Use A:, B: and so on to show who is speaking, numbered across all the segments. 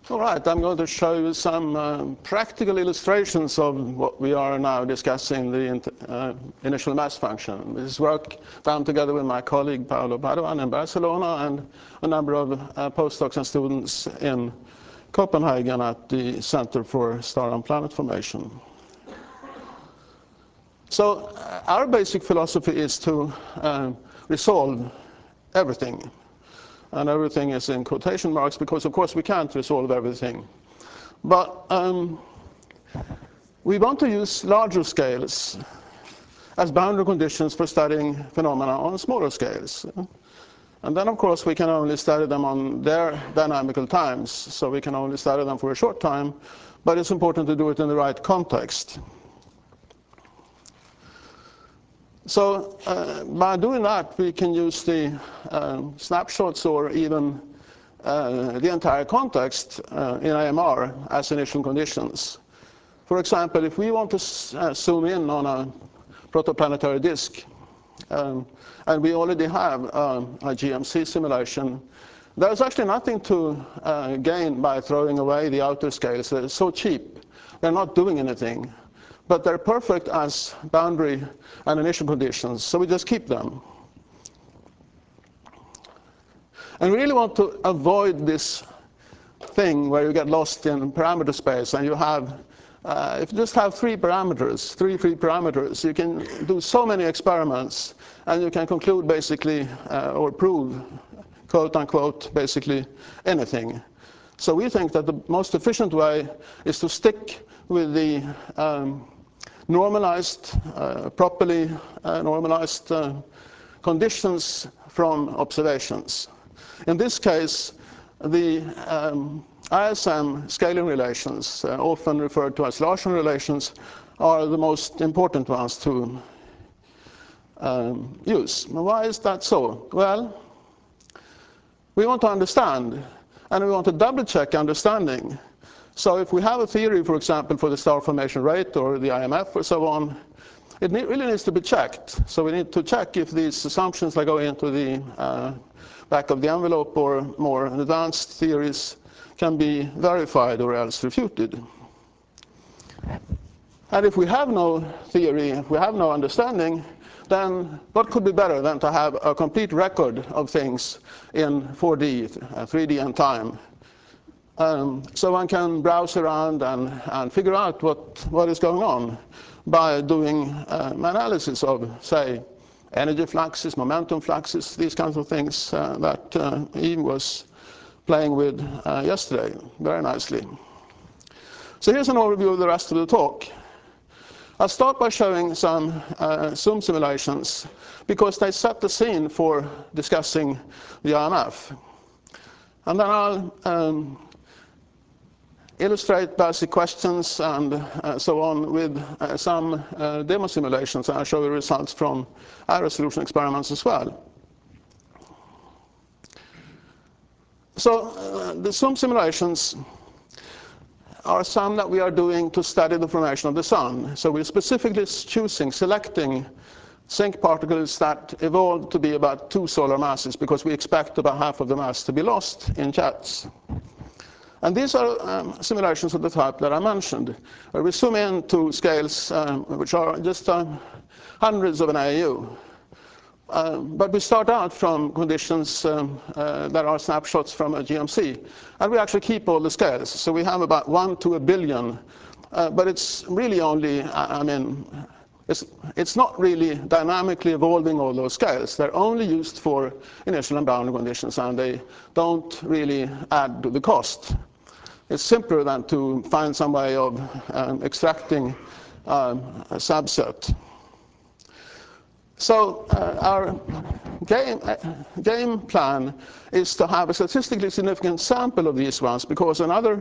A: All right, I'm going to show you some practical illustrations of what we are now discussing, the initial mass function. This is work done together with my colleague Paolo Padoan in Barcelona and a number of postdocs and students in Copenhagen at the Center for Star and Planet Formation. So our basic philosophy is to resolve everything. And everything is in quotation marks because, of course, we can't resolve everything. But we want to use larger scales as boundary conditions for studying phenomena on smaller scales. And then, of course, we can only study them on their dynamical times. So we can only study them for a short time. But it's important to do it in the right context. So by doing that, we can use the snapshots or even the entire context in AMR as initial conditions. For example, if we want to zoom in on a protoplanetary disk, and we already have a GMC simulation, there's actually nothing to gain by throwing away the outer scales. They're so cheap. They're not doing anything. But they're perfect as boundary and initial conditions, so we just keep them. And we really want to avoid this thing where you get lost in parameter space and you have, if you just have three free parameters, you can do so many experiments and you can conclude basically, or prove, quote unquote, basically anything. So we think that the most efficient way is to stick with the normalized, properly normalized conditions from observations. In this case, the ISM scaling relations, often referred to as Larson relations, are the most important ones to use. Why is that so? Well, we want to understand, and we want to double-check understanding. So if we have a theory, for example, for the star formation rate or the IMF or so on, it really needs to be checked. So we need to check if these assumptions that go into the back of the envelope or more advanced theories can be verified or else refuted. And if we have no theory, if we have no understanding, then what could be better than to have a complete record of things in 4D, 3D and time? So one can browse around and figure out what is going on by doing analysis of, say, energy fluxes, momentum fluxes, these kinds of things that Eve was playing with yesterday very nicely. So here's an overview of the rest of the talk. I'll start by showing some Zoom simulations because they set the scene for discussing the IMF. And then I'll illustrate basic questions and so on with some demo simulations, and I'll show you results from high-resolution experiments as well. So the Zoom simulations are some that we are doing to study the formation of the sun. So we're specifically selecting zinc particles that evolved to be about 2 solar masses because we expect about half of the mass to be lost in jets. And these are simulations of the type that I mentioned, where we zoom in to scales which are just hundreds of an AU. But we start out from conditions that are snapshots from a GMC. And we actually keep all the scales. So we have about 1 to 1 billion. But it's really only, it's not really dynamically evolving all those scales. They're only used for initial and boundary conditions, and they don't really add to the cost. It's simpler than to find some way of extracting a subset. So our game plan is to have a statistically significant sample of these ones, because another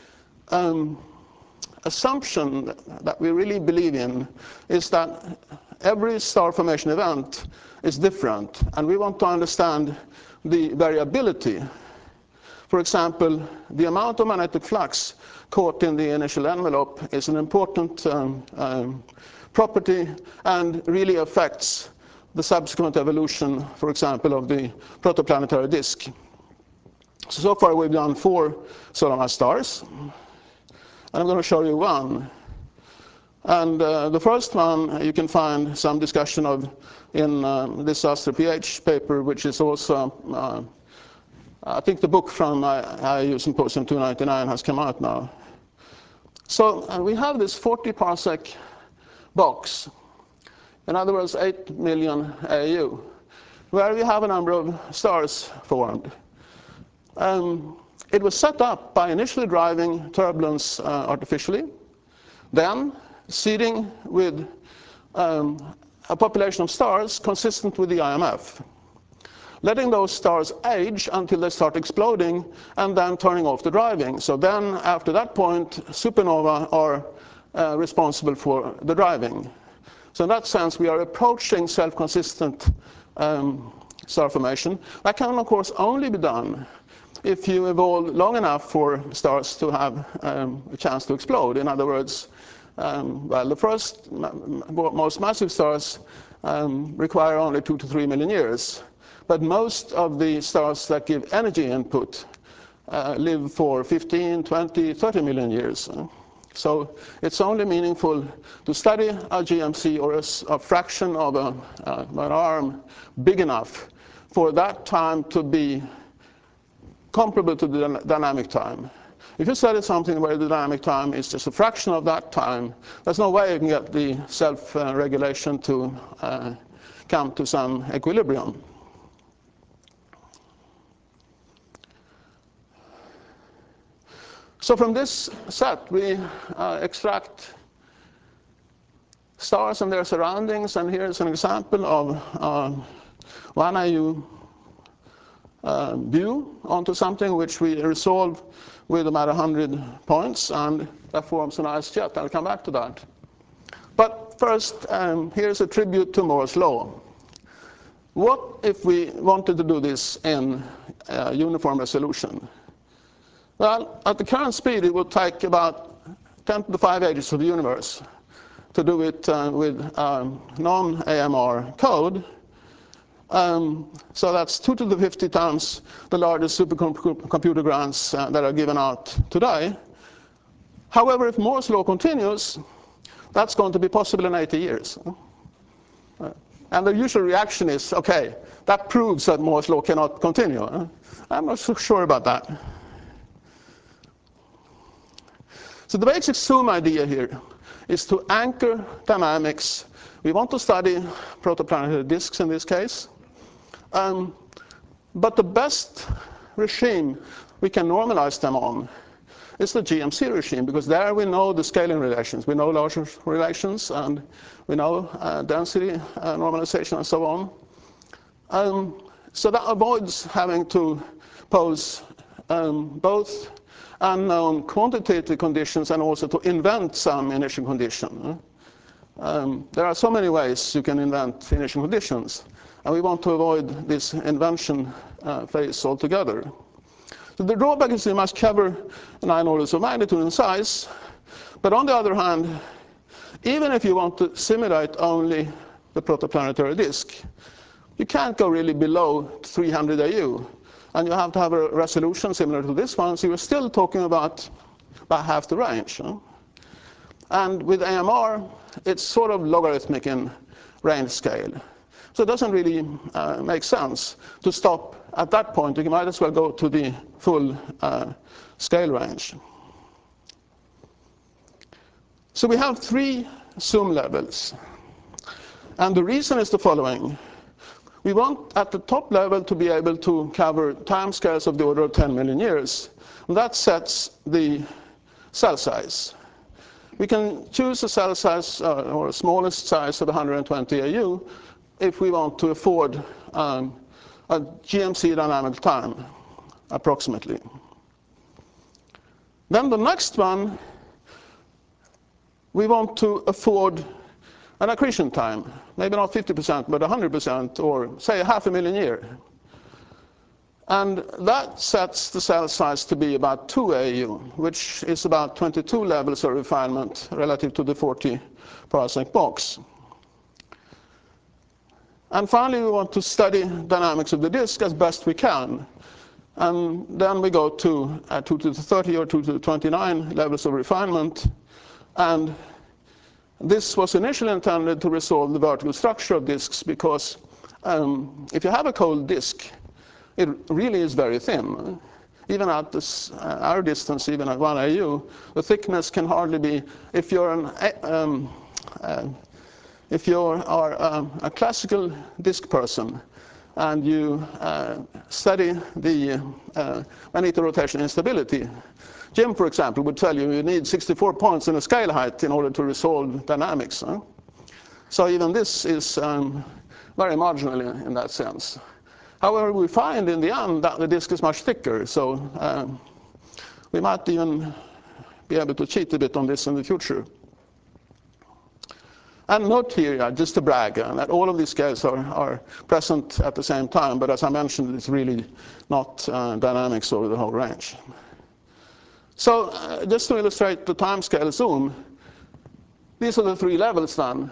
A: assumption that we really believe in is that every star formation event is different, and we want to understand the variability. For example, the amount of magnetic flux caught in the initial envelope is an important property and really affects the subsequent evolution, for example, of the protoplanetary disk. So far we've done 4 solar mass stars, and I'm going to show you one. And the first one you can find some discussion of in this Astro PH paper, which is also, I think the book from IAU Symposium 299 has come out now. So we have this 40 parsec box, in other words 8 million AU, where we have a number of stars formed. It was set up by initially driving turbulence artificially, then seeding with a population of stars consistent with the IMF, letting those stars age until they start exploding, and then turning off the driving. So then, after that point, supernovae are responsible for the driving. So in that sense, we are approaching self-consistent star formation. That can, of course, only be done if you evolve long enough for stars to have a chance to explode. In other words, well, the first most massive stars require only 2 to 3 million years. But most of the stars that give energy input live for 15, 20, 30 million years. So it's only meaningful to study a GMC or a fraction of an arm big enough for that time to be comparable to the dynamic time. If you study something where the dynamic time is just a fraction of that time, there's no way you can get the self-regulation to come to some equilibrium. So from this set, we extract stars and their surroundings, and here's an example of one AU view onto something which we resolve with about 100 points, and that forms a nice jet. I'll come back to that. But first, here's a tribute to Moore's law. What if we wanted to do this in uniform resolution? Well, at the current speed, it would take about 10 to the 5 ages of the universe to do it with non-AMR code. So that's 2 to the 50 times the largest supercomputer grants that are given out today. However, if Moore's law continues, that's going to be possible in 80 years. And the usual reaction is, okay, that proves that Moore's law cannot continue. I'm not so sure about that. So the basic zoom idea here is to anchor dynamics. We want to study protoplanetary disks in this case. But the best regime we can normalize them on is the GMC regime, because there we know the scaling relations. We know larger relations, and we know density normalization, and so on. So that avoids having to pose both unknown quantitative conditions and also to invent some initial condition. There are so many ways you can invent initial conditions, and we want to avoid this invention phase altogether. So the drawback is you must cover 9 orders of magnitude in size. But on the other hand, even if you want to simulate only the protoplanetary disk, you can't go really below 300 AU. And you have to have a resolution similar to this one, so you're still talking about half the range. And with AMR, it's sort of logarithmic in range scale. So it doesn't really make sense to stop at that point. You might as well go to the full scale range. So we have 3 zoom levels. And the reason is the following. We want, at the top level, to be able to cover timescales of the order of 10 million years. And that sets the cell size. We can choose a cell size, or a smallest size of 120 AU, if we want to afford a GMC dynamic time, approximately. Then the next one, we want to afford an accretion time, maybe not 50%, but 100%, or say 500,000 years. And that sets the cell size to be about 2 AU, which is about 22 levels of refinement relative to the 40 parsec box. And finally, we want to study dynamics of the disk as best we can. And then we go to 2 to the 30 or 2 to the 29 levels of refinement. And this was initially intended to resolve the vertical structure of disks because if you have a cold disk, it really is very thin. Even at this our distance, even at 1 AU, the thickness can hardly be, if you are a classical disk person and you study the magnetorotation instability, Jim, for example, would tell you need 64 points in a scale height in order to resolve dynamics. So even this is very marginal in that sense. However, we find in the end that the disk is much thicker, so we might even be able to cheat a bit on this in the future. And note here, just to brag, that all of these scales are present at the same time, but as I mentioned, it's really not dynamics over the whole range. So just to illustrate the timescale zoom, these are the 3 levels then.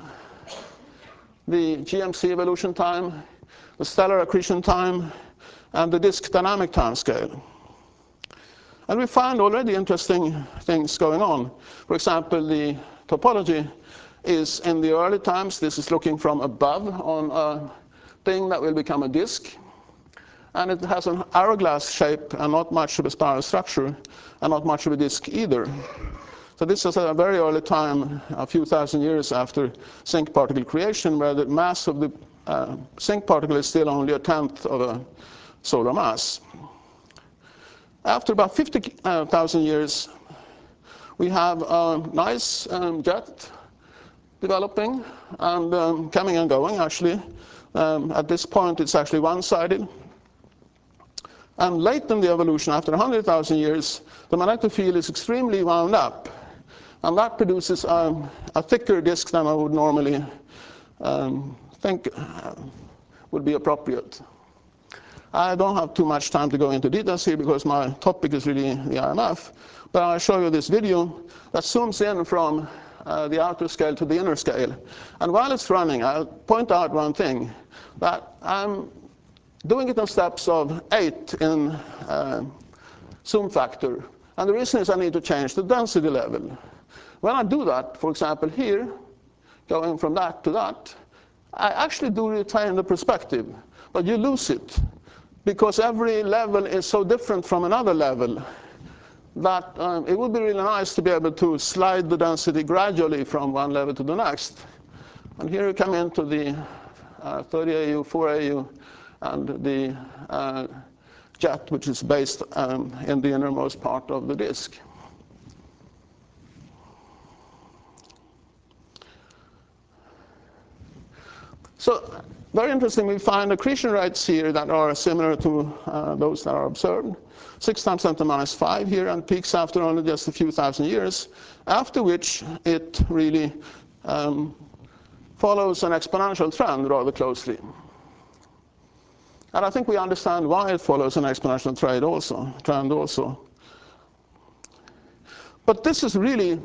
A: The GMC evolution time, the stellar accretion time, and the disk dynamic timescale. And we find already interesting things going on. For example, the topology is in the early times. This is looking from above on a thing that will become a disk. And it has an hourglass shape and not much of a spiral structure and not much of a disk either. So this is a very early time, a few thousand years after zinc particle creation, where the mass of the zinc particle is still only 1/10 of a solar mass. After about 50,000 years, we have a nice jet developing and coming and going, actually. At this point, it's actually one-sided. And late in the evolution, after 100,000 years, the magnetic field is extremely wound up. And that produces a thicker disk than I would normally think would be appropriate. I don't have too much time to go into details here because my topic is really the IMF. But I'll show you this video that zooms in from the outer scale to the inner scale. And while it's running, I'll point out one thing, that I'm doing it in steps of 8 in zoom factor. And the reason is I need to change the density level. When I do that, for example here, going from that to that, I actually do retain the perspective, but you lose it because every level is so different from another level that it would be really nice to be able to slide the density gradually from one level to the next. And here you come into the 30 AU, 4 AU, and the jet, which is based in the innermost part of the disk. So very interesting, we find accretion rates here that are similar to those that are observed. 6 times 10 to the minus 5 here, and peaks after only just a few thousand years, after which it really follows an exponential trend rather closely. And I think we understand why it follows an exponential trend also. But this is really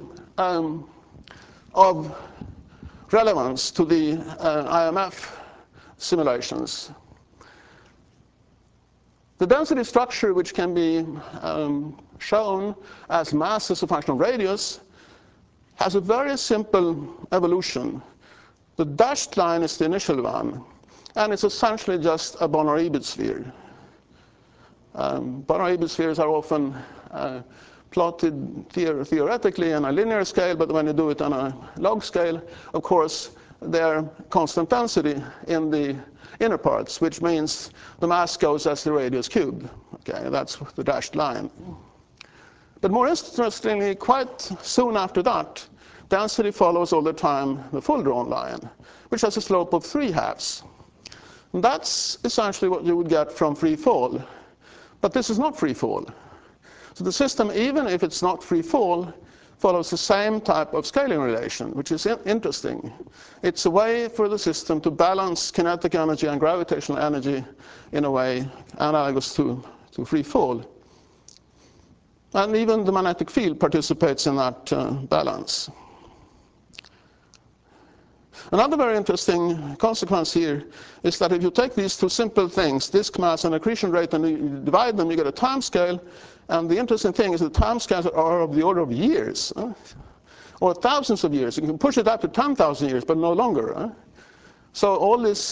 A: of relevance to the IMF simulations. The density structure, which can be shown as mass as a function of radius, has a very simple evolution. The dashed line is the initial one, and it's essentially just a Bonar-Ebert sphere. Bonar-Ebert spheres are often plotted theoretically on a linear scale, but when you do it on a log scale, of course, they're constant density in the inner parts, which means the mass goes as the radius cubed. Okay, that's the dashed line. But more interestingly, quite soon after that, density follows all the time the full drawn line, which has a slope of 3/2. And that's essentially what you would get from free fall. But this is not free fall. So the system, even if it's not free fall, follows the same type of scaling relation, which is interesting. It's a way for the system to balance kinetic energy and gravitational energy in a way analogous to free fall. And even the magnetic field participates in that balance. Another very interesting consequence here is that if you take these two simple things, disk mass and accretion rate, and you divide them, you get a time scale. And the interesting thing is the time scales are of the order of years, or thousands of years. You can push it up to 10,000 years, but no longer. So all this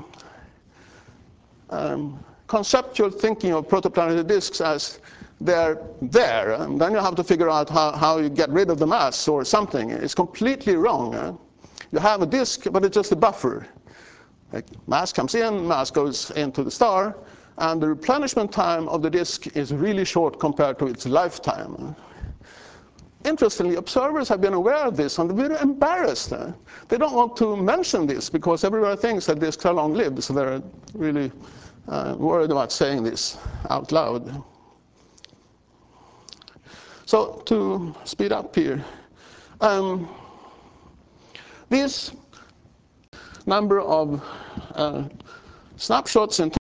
A: conceptual thinking of protoplanetary disks as they're there, and then you have to figure out how you get rid of the mass or something. It's completely wrong. You have a disk, but it's just a buffer. Like mass comes in, mass goes into the star, and the replenishment time of the disk is really short compared to its lifetime. Interestingly, observers have been aware of this, and they're very embarrassed. They don't want to mention this because everybody thinks that disks are long-lived, so they're really worried about saying this out loud. So to speed up here, this number of snapshots in